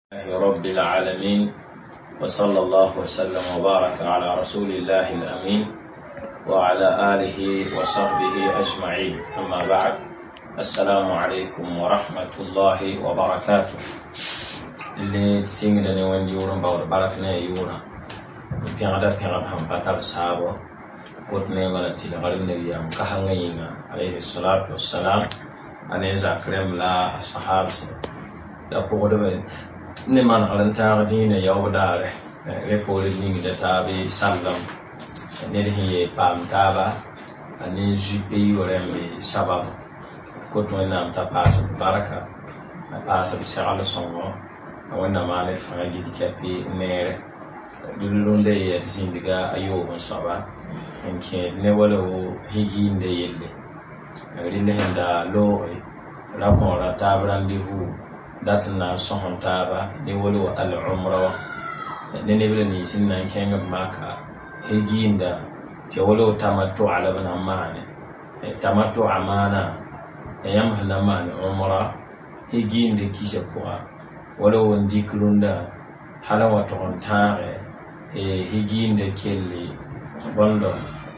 رب العالمين وصلى الله وسلم وبارك على رسول الله الأمين وعلى آله وصحبه أجمعين. أما بعد، السلام عليكم ورحمة الله وبركاته. اللي سينغدني وين يورن باركنا يورا بيعدا هم باتر سابو كتني ملتي لغرين اليوم كهنينا عليه الصلاة والسلام أن يذكرهم لا الصحابة يقولون ni man alanta dina yawdare repori ni da tabi sallam ne da hiye pam taba ani jipi yorembe sabab ko to nam ta pas baraka pas bi shala songo wanda male fa gidi kapi nere dulunde ya zindiga ayo on saba enke ne walo higi inde yelle rinde henda lo la ko la tabrandivu datna sohon taba ni wolo al-umra ne bele ni sinna kenga maka higinda te wolo tamattu ala bana amane tamattu amana yam halama umra higinde kisha kwa wolo wondi kulunda halawa to ontare higinde kelli bondo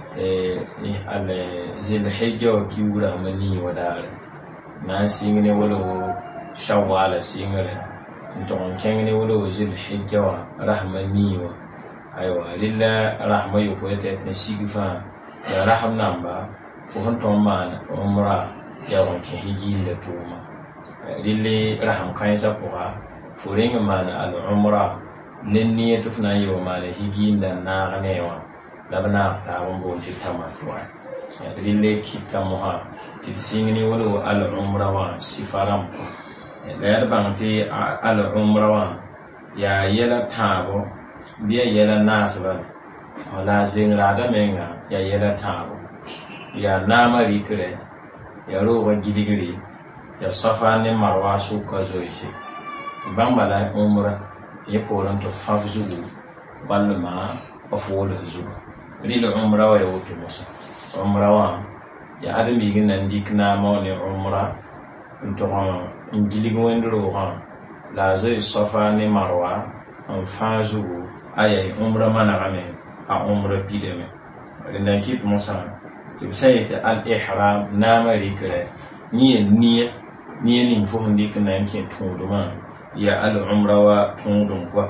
ale zil hijjo kiwura mani wadare na singine wolo shawala singare don kengene wolo zil hijja rahmani wa aywa lilla rahmayu ko yete ne sigifa ya raham namba ko honto man umra ya won ke hijinde tuma lille raham kaisa ko ha furinga man al umra nenni tufna yo man hijinda na ganewa labna ta won bonti tamatwa lille kitamuha tisingini wolo al umra wa sifaram la banti al-umra wa ya yela tabo biya yela nasba wala zingrada menga ya yela tabo ya nama rikre ya rowa gidigiri ya safa ne marwa su ka zoishi bambala umra ya poran to fafzu balma afola zu rila umra wa ya wuto musa umra wa ya adami ginan dikna ma ne umra to injiligo wendro ha la zai safa ni marwa an fazu ayi umra mana game a umra bideme rinda kit musa to sai ta al ihram na mari kare ni fo handi kana yake tuduma ya al umra wa tudum kwa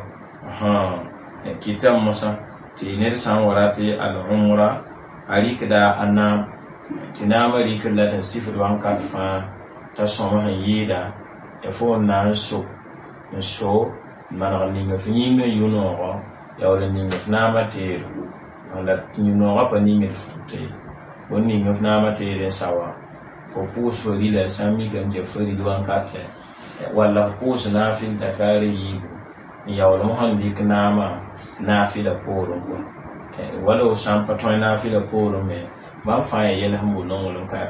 kitam musa tinir san warati al umra arikda anna tinamari kala ta sifir wanka fa ta soma yida e fo na so manarninga fininga yuno ya wala ninga fna materu wala yuno pa ninga fute woni ninga fna materu sawa ko puso lila sami ganje fari duwan kate wala puso na fil takari yibu ya wala mohandi knama na fila poro ko wala sampa to na fila poro me ba fa ya yela hambu non wala ka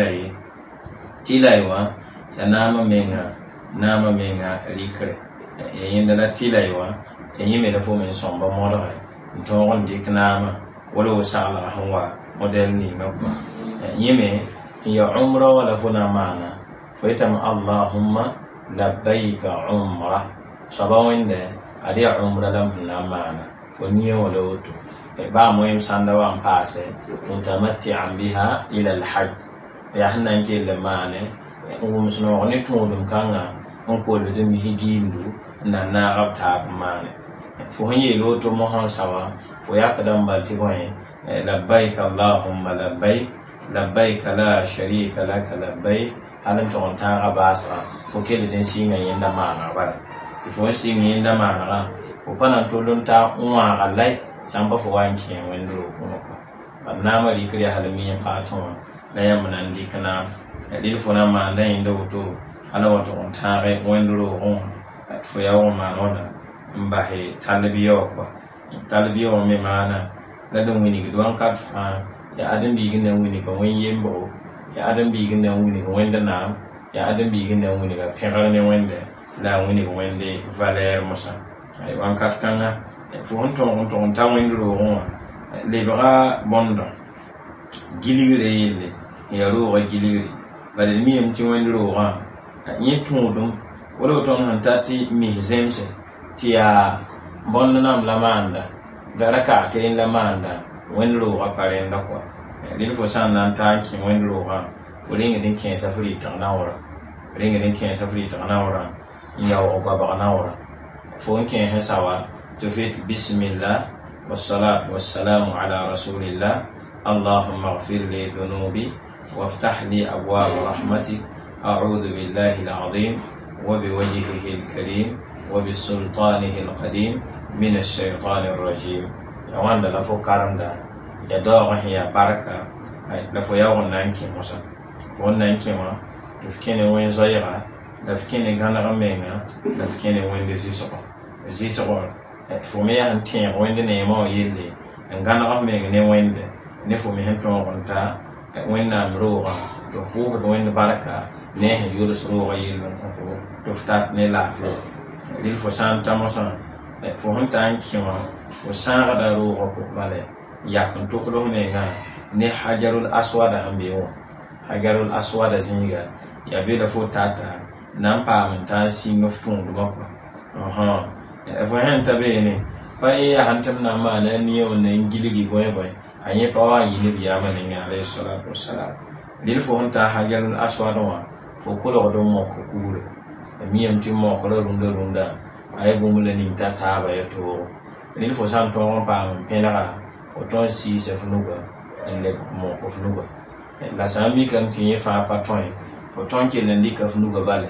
tilaiwa ya nama menga rikre yinda la tilaiwa yime da fo men somba modo to on dik nama wala sala hanwa model ni ngaba yime ya umra wala funa mana faitam allahumma labbaika umra sabawinde adi umra lam na mana woni wala wuto ba moyim sanda wa ampase mutamatti'an biha ila al-hajj ya hanan ke le mane musno ne tudum kanga on ko le dum higindu na rabta mane fo hanye loto mo han sawa fo yakadam balti ko labbaik allahumma labbaik la sharika lak labbaik halan to on ta abasa fo ke le den singa yenda mana ba fo singa yenda mana fo panan to don ta unwa galai samba fo wanki wendro ko banna mari kriya halmi faton la yamna ndikana dil fona ma ndayin do to ala wato on tare wendro on fo yawo ma nona mbahe talbiyo me mana la dum wini gidwan kat fa ya adam bi gina wini ko wen yembo ya adam bi gina wini ko wenda na ya adam bi gina wini ga pegar ne wende la wini ko wende valeur musa ay wan kat kanga fo on ta wendro on le bra bondo giligre yelle ya ro wa giligre bale mi am ti wendro ha ni tudum wala ton hantati mi zemse tia bonnam la manda garaka tin la manda wen lo ga parenda ko din fo san nan ta ki wen lo ga ringa din ken safari ta nawra ringa din ken safari ta nawra ya o ga ba nawra fo ken hasawa to fit bismillah wassalatu wassalamu ala rasulillah allahumma ighfir li dhunubi وافتح لي أبواب رحمتك أعوذ بالله العظيم وبوجهه الكريم وبسلطانه القديم من الشيطان الرجيم يوان دا لفو كارم دا يدوغ هي بركة لفو يوغن نانكي موسى فون نانكي ما لفكيني وين زيغا لفكيني غانا غمينا لفكيني وين دي زيسوغ فومي هنتين وين دي نيمو يلي غانا غمينا ني وين دي نفومي هنتون غنتا وين نام روغا تفوه وين بركة نه يولس روغا يلون تفتات نلافي للفسان تاموسان فوهن تانكي ما وسان غدا روغا كوكبالي يكن تقلوه نيغا ne hajarul aswada hambewo hajarul aswada zinga ya bela fo tata nan pa mun ta singa fundu makwa fo hen tabe ne fa ya hantam na ma na niyo ne ngiligi boy anye pawa yini biyama ne nga alayhi salatu wassalam dil fo hunta hajarul aswada wa fo kulo do mo ko kure miyam timmo ko runda ay bumule ni tata ba yato dil fo san to pa penara o ton si se funuga en le mo ko funuga la sami kan tiye fa patron o ton ke ne ndika funuga bale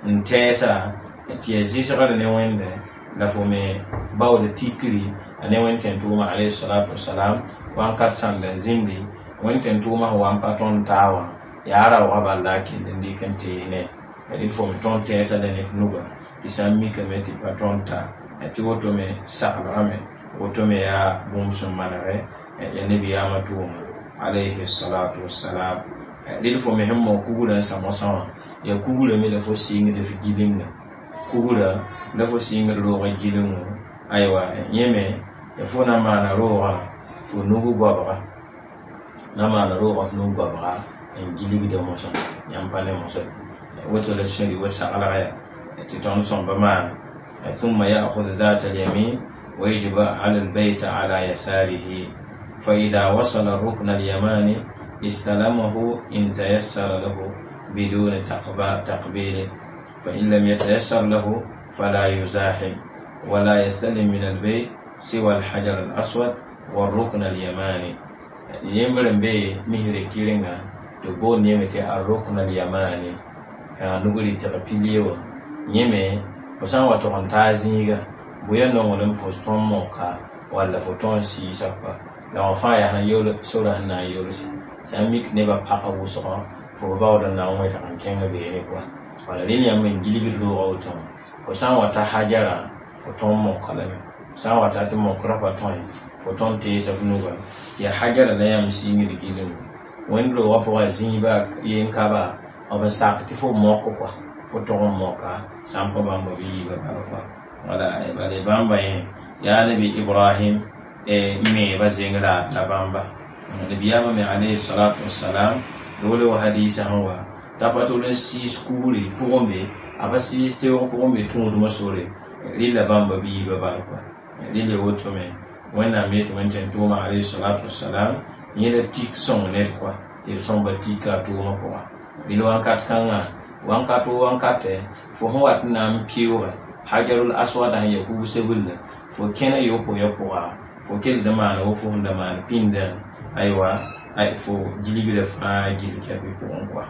ntesa ti ezisra ne wende la fo me bawde tikri ane wenten tuma alayhi salatu wassalam wan kat sanda zindi wenten tuma wan paton tawa yara wa balaki ndi kan tine il faut ton tesa de ne funuga isami kameti paton ta ati woto me sahlame woto me ya bumsum manare ya nabi ya matuma alayhi salatu wassalam il faut me hemmo kugula sama ya kugula me la fo singi de figilinga kugula la fo singi ro ga gilinga aywa yeme ya fo na mana ro fo nugu baba na mana ro ga nugu baba en giligi de mosa yampane mosa woto la shari wasa ala ya titon son bama ثم يأخذ ذات اليمين ويجب على البيت على يساره فإذا وصل الركن اليماني استلمه إن تيسر له بدون تقبيل فإن لم يتيسر له فلا يزاحم ولا يستلم من البيت سوى الحجر الأسود والركن اليماني يمرن بي مهر كيرنا تقول نيمتي الركن اليماني كان نقول تقبيليو نيمي وسان واتون تازيغا بوينو ولم فستون موكا ولا فوتون سي سكا لو فايا هان يول سورا هنا يولس ساميك نيبا باقا وسقا فوباودا ناومي تان كينغا بيني كوا ولا لين يامن جيلي لو اوتون وسان واتا حاجارا فوتون موكا لمي سان واتا تمو كرافا توين فوتون تي سفنوغا يا حاجارا لا يام سيني ديلو وين لو وافوا زينبا ينكابا او ساكتي فو موكو كوا فوتون موكا سامبا بامبا بيبا بارفا ولا بale bamba ya nabi ibrahim me bazingla la bamba nabi yama me alayhi salatu wassalam dole wa hadisa hawa tapatule si skuri pombe abasi te o pombe tundu masore lila bamba biba barka lile woto me wana me to wancan tuma alayhi salatu wassalam yele tik son ne kwa te son batika tuma kwa bilo wankat kanga wankate fo hawat nam piwa hajarul aswad han ya ku sebulla fo kena yopo fo kel da mana wo fo da mana pinda aywa ay fo jilibi da fa jili kabi ko kwa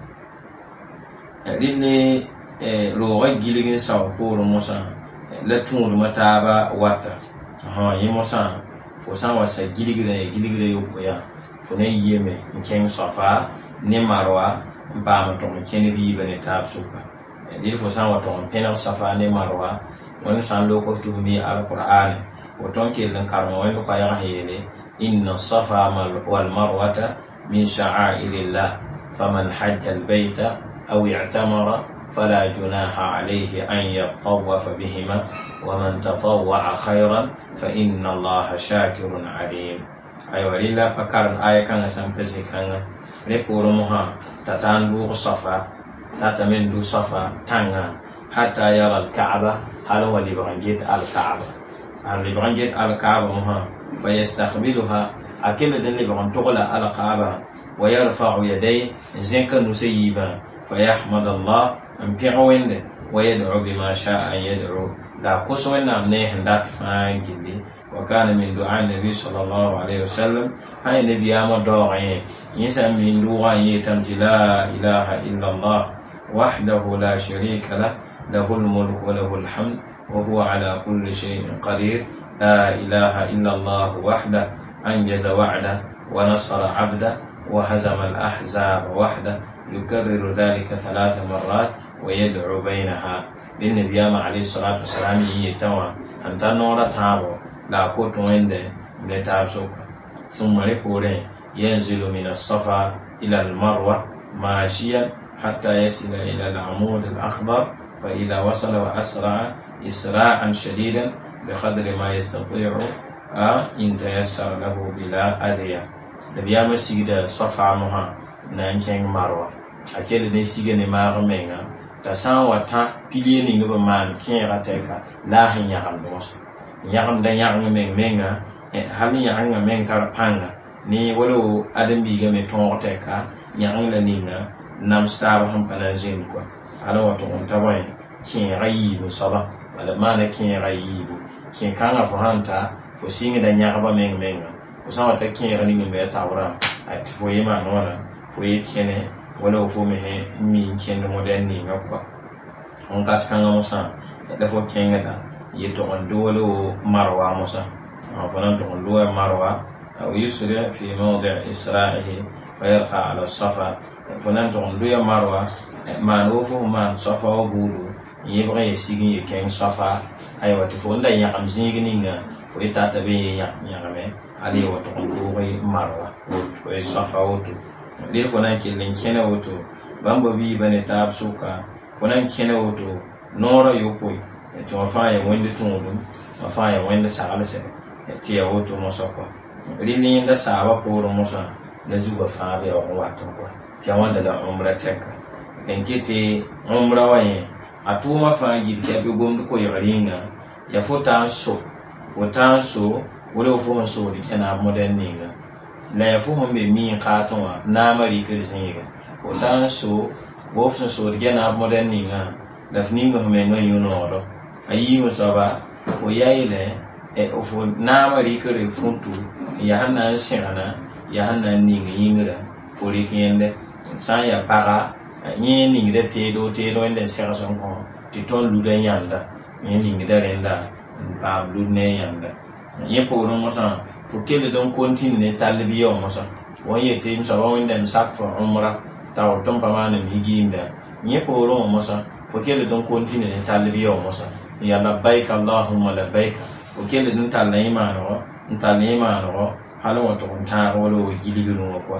dinne ro ga jiligi sa ko ro mosa la tunu mataba wata yi mosa fo san wasa jiligi da yopo ya fo ne yeme ken safa ne marwa ba ma to kene bi bane ta suka dil fo san wato pena safa ne marwa wani san loko tuhumi alquran wato ke lan karma wani ko ya hayele inna safa wal marwata min sha'airillah faman hajja albayta aw i'tamara fala junaha alayhi an yatawafa bihima ومن تطوع خيرا فإن الله شاكر عليم أيوة لله فكرن آية كان سنبسي كان ريبورو مها تتان دو صفا تتمن دو صفا تانغا حتى يرى الكعبة هل هو لبرنجيت الكعبة هل لبرنجيت الكعبة فيستقبلها أكل دل لبرنتغل الكعبة ويرفع يديه زنك نسيبا فيحمد الله أمبيعوين ويدعو بما شاء أن يدعو لا قصونا منه ذاك فانجلي وكان من دعاء النبي صلى الله عليه وسلم هاي النبي أمر دعائه يسأل من دعاء يتمجي لا إله إلا الله وحده لا شريك له له الملك وله الحمد وهو على كل شيء قدير لا إله إلا الله وحده أنجز وعده ونصر عبده وهزم الأحزاب وحده يكرر ذلك 3 مرات ويدعو بينها للنبي عليه الصلاة والسلام يتوى أنت نورا تابو لا كوت وينده لتابسوك ثم ركورين ينزل من الصفا إلى المروة ماشيا حتى يصل إلى العمود الأخضر فإذا وصل وأسرع إسراعا شديدا بقدر ما يستطيع إن تيسر له بلا أذية لبيام سيد الصفا مها نانكين مروة أكيد دي سيد نماغ ميغا تسان وطا بليني نبمان كين رتيكا لا هن يغم دوس يغم دا يغم ميغا هل يغم ميغ كاربانغا ni walo adam biga me tonte ka nyang la ninga nam staba ham panazin ko ala wato on tabai kin rayibu saba wala mana kin rayibu kin kanga fo hanta fo singa da nyaaba menga ko sawa ta kin rani me tawra ay fo yima nona fo yikene wala fo me he mi kin mo den ni ngakwa on kat kanga musa da fo kinga da yeto on dolo marwa musa fo nan to on do marwa أو يسرع في موضع إسراعه ويرقى على الصفا فننتظر دوية مروة ما نوفه ما صفا وبولو يبغى يسيغي يكين صفا أيوة تفون لا يقم زيغنينا ويتاتبي يقمي عليه وتقول مروة ويصفا وتو ليه فنان كيلين كينا وتو بامبو بي بني تاب سوكا فنان كينا وتو نورا يوكوي توفايا ويند تونو وفايا ويند سالسة تيا وتو مصفا rini da saba poro musa da zuwa fabe wa wato ko ta wanda da umra teka en kiti umra waye atuma fangi ke bi gomdu ko yaringa ya fota so wala fo so di kana modern ninga la ya fo be mi khatonwa na mari kirzinga fota so wo fo so di kana modern ninga da fninga me ngan yuno ayi musaba ko yayle ofo na mari kare funtu ya hana shirana ya hana ninga yingra fori kiyende sa ya para ni ninga tedo ende shara son ko titon luda yanda ni ninga da renda pa ludne yanda ye po no mosa pour que don continue talbiyo mosa woye te msa wonde sak for umra taw tom pa man higinda ye po ro mosa pour que don continue talbiyo mosa ya labbaik allahumma labbaik وكيل نتا نيمانو حالو وتو نتا ولو جيليغنو كو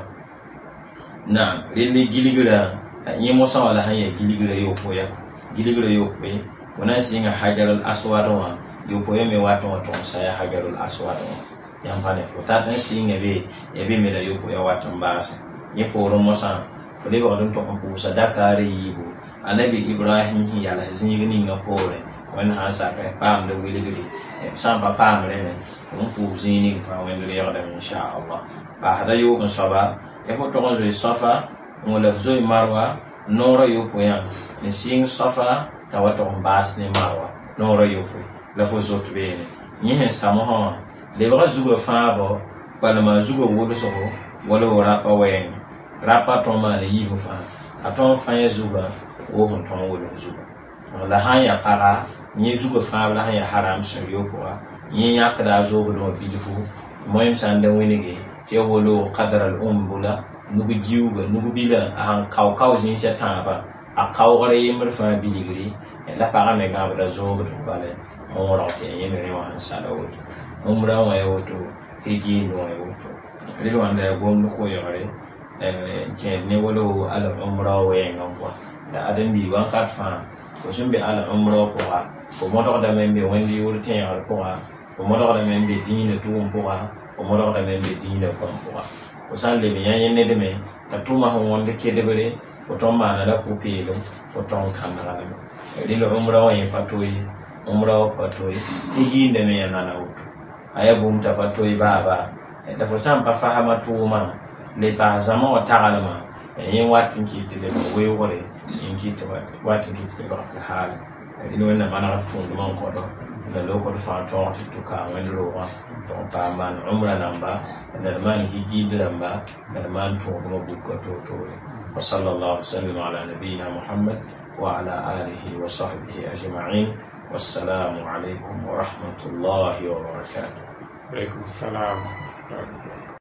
نعم ريلي جيليغرا يموسا ولا هي جيليغرا يوكويا جيليغرا يوكوي وناسينغا حجر الاسود يوكويا مي واتو سايا حجر الاسود يامباني فوتا نسينغا بي يبي ميلا يوكويا واتو باس يفورو موسا فدي ودون تو امبو sadakari yibu anabi ibrahim ya la zingini ngapore wen hasa ka pam de wiligri samba pam rene on fu zini fa wen de yada insha Allah ba hada yo kan saba e fo to zo safa on la zo marwa nora yo poya ni sing safa tawato bas ni marwa nora yo fu la fo zo tbene ni he samoha de ba zugo fa bo pala ma zugo wodo so wala wora pa wen rapa to ma le yibu fa aton fa ye zuga o hon ton wodo zuga la hanya para ni zuga fa la hanya haram shariyo ko ni ya kada zo do bilifu moyim sande winige te wolo qadar al umbula nugu jiuga nugu bila han kaw jin setan ba a kaw gore yimr fa biligri la para me ga da zo do bale on ro te yimre wa sala woto umra wa yoto figi no yoto ri wanda gom ko yore ke ne wolo al umra wa ngwa da adam bi wa kat fa ko shimbe al umra ko ha ko moto da membe wandi wurti al ko ha ko moto da membe diine tuum ko ha ko moto da membe diine ko ha ko sande mi yanye de me ta tuma ho wonde ke de bere ko tomma na da ko pelo ko ton kamara dilo umra wa fatoi umra wa fatoi hiji inde me yana na utu ayabu mta fatoi baba da fo sam pa fahama tuma le ba zama wa ta'alama yin watin kiti da wai wore in kiti watin kiti da ba hal dilo wannan mana tun man ko do da lokacin fa to ka wani ruwa to pa man umra namba da man hiji namba da man to kuma bukko to وصلى الله وسلم على نبينا محمد وعلى آله وصحبه أجمعين والسلام عليكم ورحمة الله وبركاته. عليكم السلام ورحمة الله وبركاته.